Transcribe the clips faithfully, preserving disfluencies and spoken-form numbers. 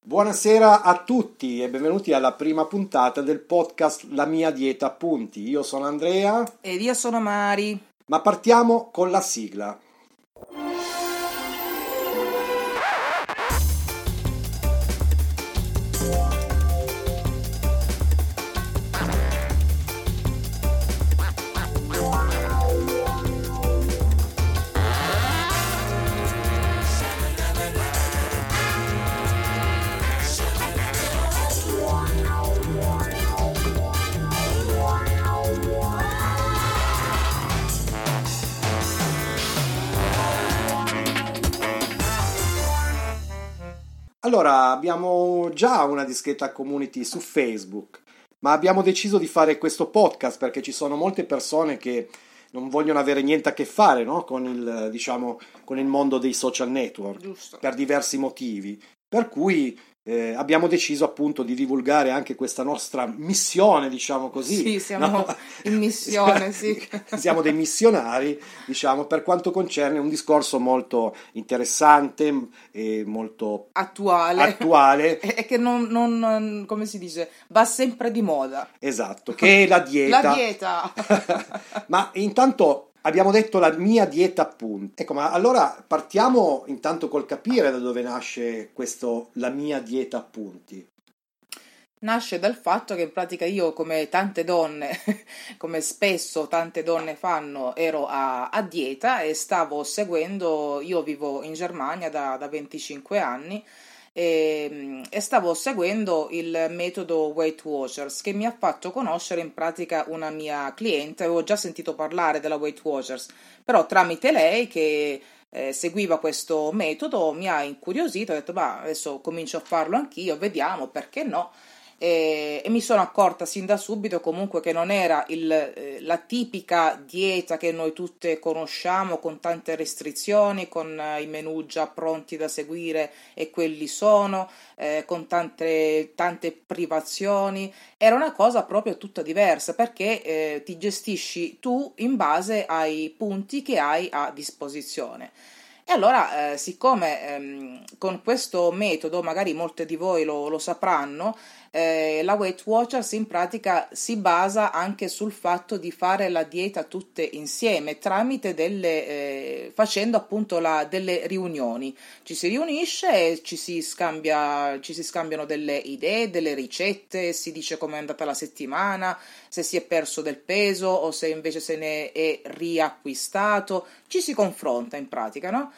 Buonasera a tutti e benvenuti alla prima puntata del podcast La mia dieta a punti. Io sono Andrea ed io sono Mari. Ma partiamo con la sigla. Allora, abbiamo già una discreta community su Facebook, ma abbiamo deciso di fare questo podcast perché ci sono molte persone che non vogliono avere niente a che fare, no? con il, diciamo, con il mondo dei social network. Giusto. Per diversi motivi. Per cui eh, abbiamo deciso appunto di divulgare anche questa nostra missione, diciamo così. Sì, siamo no? in missione, sì. Siamo dei missionari, diciamo, per quanto concerne un discorso molto interessante e molto attuale, attuale. e che non, non, come si dice, va sempre di moda. Esatto, che è la dieta. La dieta. Ma intanto abbiamo detto la mia dieta a punti. Ecco, ma allora partiamo intanto col capire da dove nasce questo la mia dieta a punti. Nasce dal fatto che in pratica io, come tante donne, come spesso tante donne fanno, ero a, a dieta e stavo seguendo, io vivo in Germania da, da venticinque anni, e, e stavo seguendo il metodo Weight Watchers, che mi ha fatto conoscere in pratica una mia cliente. Avevo già sentito parlare della Weight Watchers, però tramite lei che eh, seguiva questo metodo mi ha incuriosito, ho detto ma adesso comincio a farlo anch'io, vediamo, perché no. E, e mi sono accorta sin da subito comunque che non era il, eh, la tipica dieta che noi tutte conosciamo, con tante restrizioni, con eh, i menù già pronti da seguire e quelli sono, eh, con tante, tante privazioni. Era una cosa proprio tutta diversa, perché eh, ti gestisci tu in base ai punti che hai a disposizione. E allora, eh, siccome ehm, con questo metodo, magari molte di voi lo, lo sapranno, eh, la Weight Watchers in pratica si basa anche sul fatto di fare la dieta tutte insieme, tramite delle, eh, facendo appunto la, delle riunioni. Ci si riunisce e ci si scambia, ci si scambiano delle idee, delle ricette, si dice com'è andata la settimana, se si è perso del peso o se invece se ne è riacquistato, ci si confronta in pratica, no?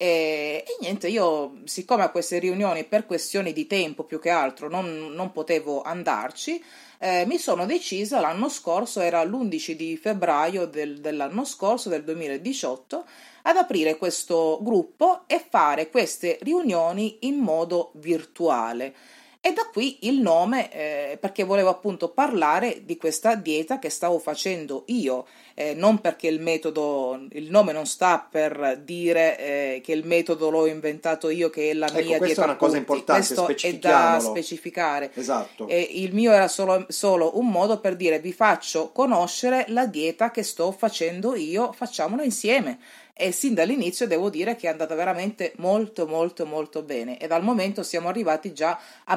E, e niente, io siccome a queste riunioni per questioni di tempo più che altro non, non potevo andarci, eh, mi sono decisa l'anno scorso, era l'undici di febbraio del, dell'anno scorso, del duemiladiciotto, ad aprire questo gruppo e fare queste riunioni in modo virtuale. E da qui il nome, eh, perché volevo appunto parlare di questa dieta che stavo facendo io, eh, non perché il metodo, il nome non sta per dire eh, che il metodo l'ho inventato io, che è la ecco, mia dieta. Questa è una cosa importante, questo è da specificare. Esatto. E il mio era solo, solo un modo per dire: vi faccio conoscere la dieta che sto facendo io, facciamola insieme. E sin dall'inizio devo dire che è andata veramente molto molto molto bene, e dal momento siamo arrivati già a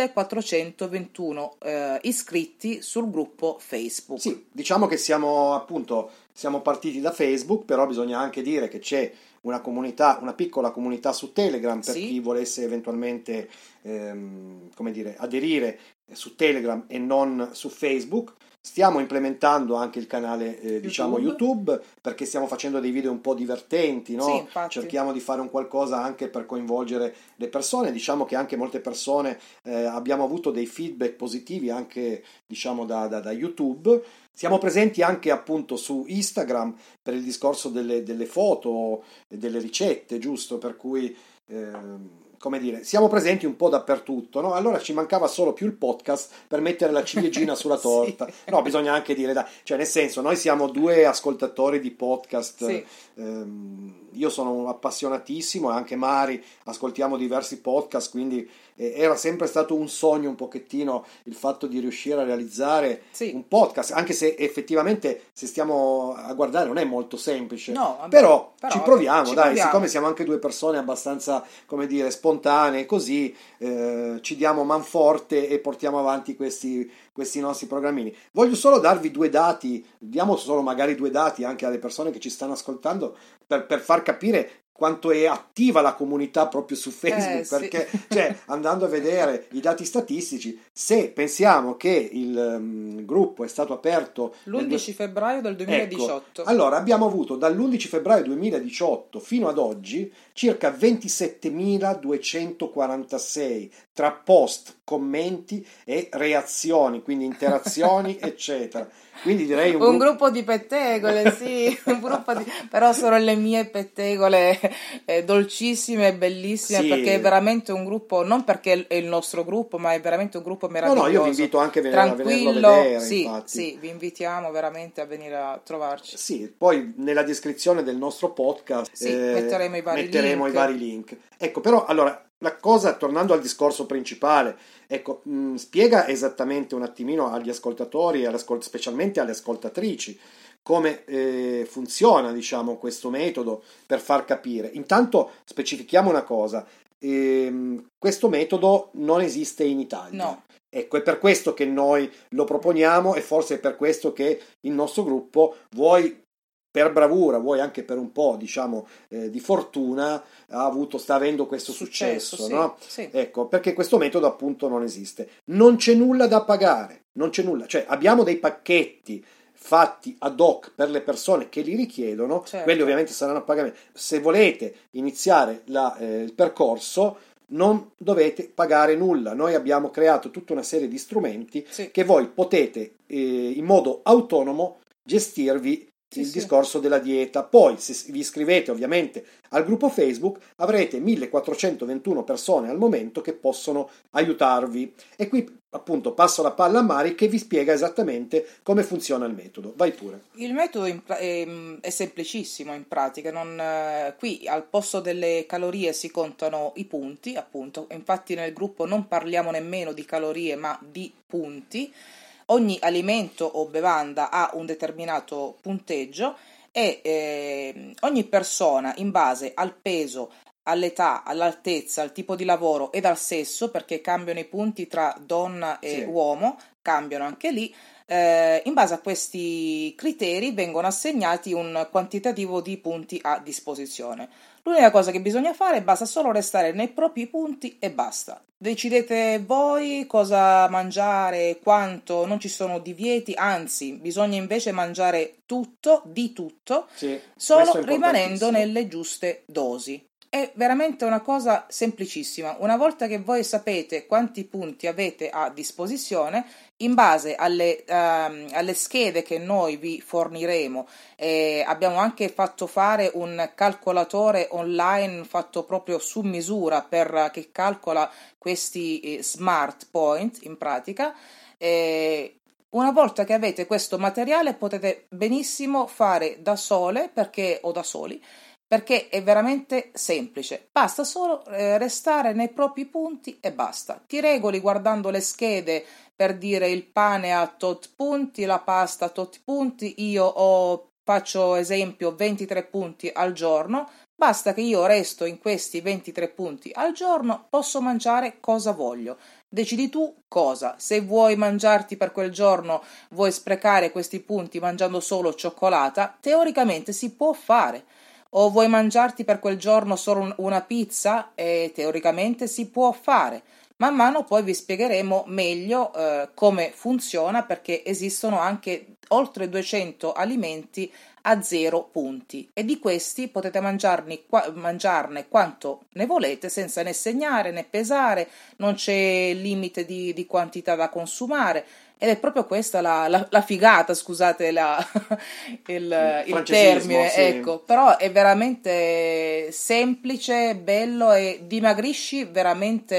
millequattrocentoventuno eh, iscritti sul gruppo Facebook. Sì, diciamo che siamo appunto siamo partiti da Facebook, però bisogna anche dire che c'è una comunità, una piccola comunità su Telegram per sì. chi volesse eventualmente ehm, come dire, aderire su Telegram e non su Facebook. Stiamo implementando anche il canale eh, diciamo YouTube, perché stiamo facendo dei video un po' divertenti, no? Sì, infatti. Cerchiamo di fare un qualcosa anche per coinvolgere le persone. Diciamo che anche molte persone eh, abbiamo avuto dei feedback positivi anche diciamo da, da, da YouTube. Siamo presenti anche appunto su Instagram per il discorso delle, delle foto e delle ricette, giusto? Per cui ehm, come dire, siamo presenti un po' dappertutto, no? Allora ci mancava solo più il podcast per mettere la ciliegina sulla torta. Sì. No, bisogna anche dire, dai, cioè nel senso, noi siamo due ascoltatori di podcast, sì. ehm, io sono un appassionatissimo e anche Mari, ascoltiamo diversi podcast, quindi eh, era sempre stato un sogno un pochettino il fatto di riuscire a realizzare Sì. un podcast, anche se effettivamente se stiamo a guardare non è molto semplice, No, vabbè, però, però, ci vabbè, proviamo, ci dai, proviamo. siccome siamo anche due persone abbastanza, come dire, spontanee, così eh, ci diamo manforte e portiamo avanti questi, questi nostri programmini. Voglio solo darvi due dati, diamo solo magari due dati anche alle persone che ci stanno ascoltando per, per far capire quanto è attiva la comunità proprio su Facebook, Eh, sì. perché cioè, andando a vedere i dati statistici, se pensiamo che il um, gruppo è stato aperto l'undici febbraio del duemiladiciotto. Ecco, allora abbiamo avuto dall'undici febbraio duemiladiciotto fino ad oggi circa ventisettemiladuecentoquarantasei tra post, commenti e reazioni, quindi interazioni, eccetera. Quindi direi un, un gruppo... gruppo di pettegole, sì, un gruppo di... però sono le mie pettegole eh, dolcissime e bellissime, Sì. perché è veramente un gruppo, non perché è il nostro gruppo, ma è veramente un gruppo meraviglioso. No, no, io vi invito anche a venire, tranquillo, a vederlo a vedere, sì, infatti. sì, vi invitiamo veramente a venire a trovarci. Sì, poi nella descrizione del nostro podcast sì, eh, metteremo, i vari, metteremo link. i vari link. Ecco, però allora la cosa, tornando al discorso principale, ecco, mh, spiega esattamente un attimino agli ascoltatori, e alle ascol- specialmente alle ascoltatrici, come eh, funziona, diciamo, questo metodo per far capire. Intanto specifichiamo una cosa, ehm, questo metodo non esiste in Italia. No. Ecco, è per questo che noi lo proponiamo e forse è per questo che il nostro gruppo, vuoi per bravura, vuoi anche per un po', diciamo, eh, di fortuna, ha avuto, sta avendo questo successo, successo, no? Sì, sì. Ecco, perché questo metodo appunto non esiste. Non c'è nulla da pagare, non c'è nulla, cioè abbiamo dei pacchetti fatti ad hoc per le persone che li richiedono, certo. Quelli ovviamente saranno a pagamento. Se volete iniziare la, eh, il percorso, non dovete pagare nulla. Noi abbiamo creato tutta una serie di strumenti sì. che voi potete eh, in modo autonomo gestirvi sì, il sì. discorso della dieta. Poi se vi iscrivete ovviamente al gruppo Facebook avrete millequattrocentoventuno persone al momento che possono aiutarvi, e qui appunto passo la palla a Mari che vi spiega esattamente come funziona il metodo. Vai pure. Il metodo è, è semplicissimo in pratica, non, eh, qui al posto delle calorie si contano i punti, appunto, infatti nel gruppo non parliamo nemmeno di calorie ma di punti. Ogni alimento o bevanda ha un determinato punteggio e eh, ogni persona in base al peso, all'età, all'altezza, al tipo di lavoro ed al sesso, perché cambiano i punti tra donna e Sì. uomo, cambiano anche lì, eh, in base a questi criteri vengono assegnati un quantitativo di punti a disposizione. L'unica cosa che bisogna fare, basta solo restare nei propri punti e basta. Decidete voi cosa mangiare, quanto, non ci sono divieti, anzi, bisogna invece mangiare tutto, di tutto, sì, solo rimanendo nelle giuste dosi. È veramente una cosa semplicissima. Una volta che voi sapete quanti punti avete a disposizione, in base alle, uh, alle schede che noi vi forniremo, eh, abbiamo anche fatto fare un calcolatore online fatto proprio su misura per che calcola questi eh, smart point in pratica. Eh, Una volta che avete questo materiale potete benissimo fare da sole perché, o da soli, perché è veramente semplice, basta solo eh, restare nei propri punti e basta. Ti regoli guardando le schede, per dire il pane a tot punti, la pasta a tot punti, io ho, faccio esempio, ventitré punti al giorno, basta che io resto in questi ventitré punti al giorno, posso mangiare cosa voglio. Decidi tu cosa, se vuoi mangiarti per quel giorno, vuoi sprecare questi punti mangiando solo cioccolata, teoricamente si può fare. O vuoi mangiarti per quel giorno solo una pizza? E teoricamente si può fare. Man mano poi vi spiegheremo meglio eh, come funziona, perché esistono anche oltre duecento alimenti a zero punti e di questi potete mangiarne, qua, mangiarne quanto ne volete senza né segnare né pesare, non c'è limite di, di quantità da consumare. Ed è proprio questa la, la, la figata, scusate la, il, il termine, sì. ecco, però è veramente semplice, bello e dimagrisci veramente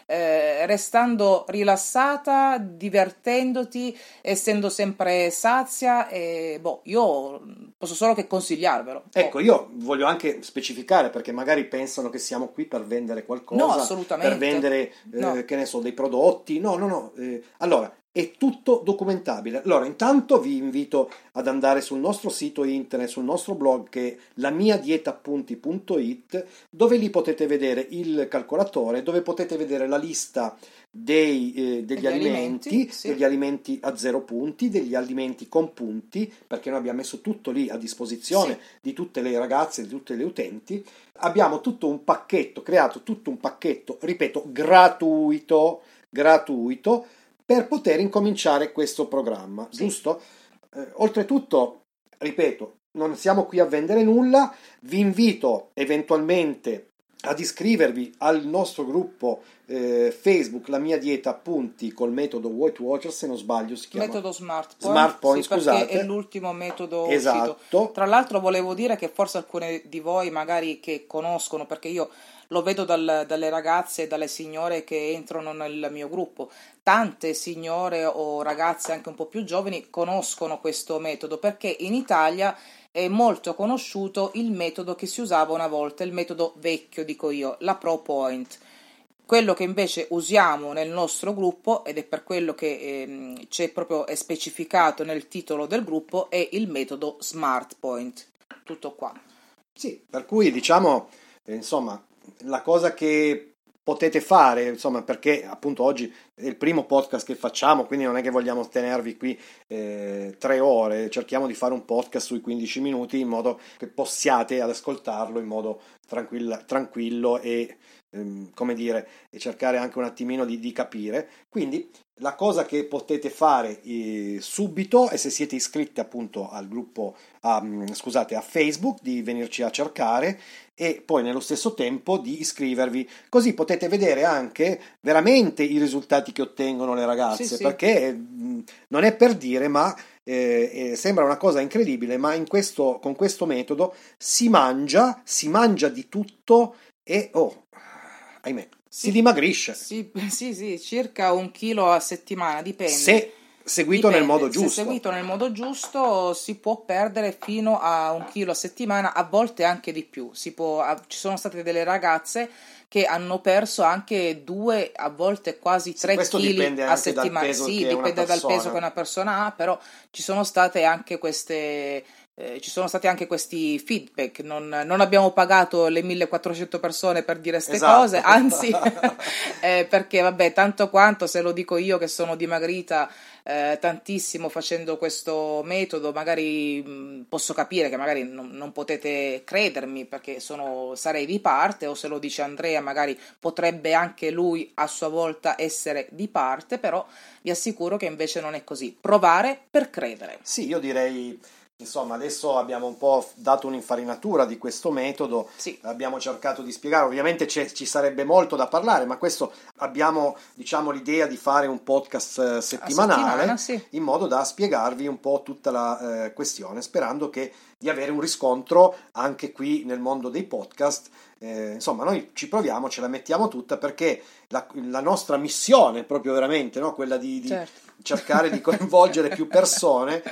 eh, restando rilassata, divertendoti, essendo sempre sazia, e boh, io posso solo che consigliarvelo. Ecco, io voglio anche specificare, perché magari pensano che siamo qui per vendere qualcosa, no, assolutamente, per vendere, eh, no. che ne so, dei prodotti, no, no, no, eh, allora, è tutto documentabile. Allora, intanto vi invito ad andare sul nostro sito internet, sul nostro blog, che è la mia dieta appunti punto it, dove lì potete vedere il calcolatore, dove potete vedere la lista dei, eh, degli alimenti, alimenti sì. degli alimenti a zero punti, degli alimenti con punti, perché noi abbiamo messo tutto lì a disposizione sì. di tutte le ragazze, di tutte le utenti. Abbiamo tutto un pacchetto, creato tutto un pacchetto, ripeto, gratuito, gratuito, per poter incominciare questo programma, sì. Giusto? Eh, oltretutto, ripeto, non siamo qui a vendere nulla, vi invito eventualmente ad iscrivervi al nostro gruppo eh, Facebook, La Mia Dieta Appunti, col metodo Weight Watchers, se non sbaglio si chiama. Metodo Smart Point, Smart Point, sì, scusate. Perché è l'ultimo metodo esatto. uscito. Tra l'altro volevo dire che forse alcune di voi magari che conoscono, perché io lo vedo dal, dalle ragazze e dalle signore che entrano nel mio gruppo, tante signore o ragazze anche un po' più giovani conoscono questo metodo, perché in Italia è molto conosciuto il metodo che si usava una volta, il metodo vecchio, dico io, la Pro Point. Quello che invece usiamo nel nostro gruppo, ed è per quello che eh, c'è proprio è specificato nel titolo del gruppo, è il metodo Smart Point. Tutto qua. Sì, per cui diciamo, eh, insomma, la cosa che potete fare, insomma, perché appunto oggi è il primo podcast che facciamo, quindi non è che vogliamo tenervi qui eh, tre ore, cerchiamo di fare un podcast sui quindici minuti in modo che possiate ad ascoltarlo in modo tranquilla, tranquillo e ehm, come dire, e cercare anche un attimino di, di capire. Quindi la cosa che potete fare eh, subito è, se siete iscritti appunto al gruppo, a, scusate, a Facebook, di venirci a cercare, e poi nello stesso tempo di iscrivervi, così potete vedere anche veramente i risultati che ottengono le ragazze, sì, sì. perché mh, non è per dire, ma eh, eh, sembra una cosa incredibile, ma in questo, con questo metodo si mangia, si mangia di tutto e oh, ahimè, sì, si dimagrisce. Sì, sì, sì, circa un chilo a settimana, dipende. Se seguito Dipende. nel modo giusto. Se seguito nel modo giusto si può perdere fino a un chilo a settimana, a volte anche di più. Si può, ci sono state delle ragazze che hanno perso anche due, a volte quasi tre chili a settimana. Sì, dipende dal peso che una persona ha, però ci sono state anche queste... Eh, ci sono stati anche questi feedback, non, non abbiamo pagato le millequattrocento persone per dire queste esatto. cose, anzi eh, perché vabbè, tanto quanto se lo dico io che sono dimagrita eh, tantissimo facendo questo metodo, magari mh, posso capire che magari non, non potete credermi perché sono, sarei di parte, o se lo dice Andrea magari potrebbe anche lui a sua volta essere di parte, però vi assicuro che invece non è così. Provare per credere. Sì, io direi... Insomma, adesso abbiamo un po' dato un'infarinatura di questo metodo, sì. Abbiamo cercato di spiegare, ovviamente ci sarebbe molto da parlare, ma questo abbiamo, diciamo, l'idea di fare un podcast settimanale, sì. in modo da spiegarvi un po' tutta la eh, questione, sperando che di avere un riscontro anche qui nel mondo dei podcast. Eh, insomma, noi ci proviamo, ce la mettiamo tutta, perché la, la nostra missione è proprio veramente, no? Quella di, di certo. cercare di coinvolgere più persone,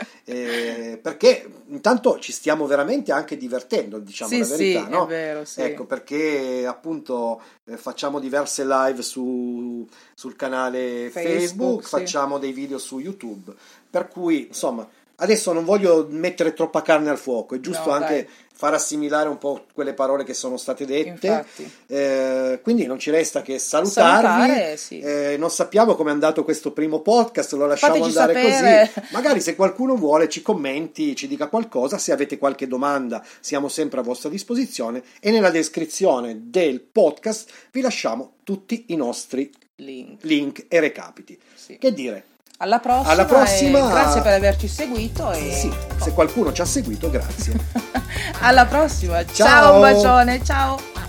eh, perché intanto ci stiamo veramente anche divertendo, diciamo sì, la verità, sì, no? È vero, sì. Ecco, perché appunto eh, facciamo diverse live su, sul canale Facebook, Facebook sì. Facciamo dei video su YouTube, per cui insomma adesso non voglio mettere troppa carne al fuoco, è giusto no, anche dai. far assimilare un po' quelle parole che sono state dette, eh, quindi non ci resta che salutarvi. Salutare, sì. eh, non sappiamo come è andato questo primo podcast, lo lasciamo Fateci andare sapere. così, magari se qualcuno vuole ci commenti, ci dica qualcosa, se avete qualche domanda siamo sempre a vostra disposizione, e nella descrizione del podcast vi lasciamo tutti i nostri link, link e recapiti. Sì. Che dire? Alla prossima, Alla prossima. Grazie per averci seguito. E... Sì, se qualcuno ci ha seguito, grazie. Alla prossima. Ciao. Ciao, un bacione. Ciao.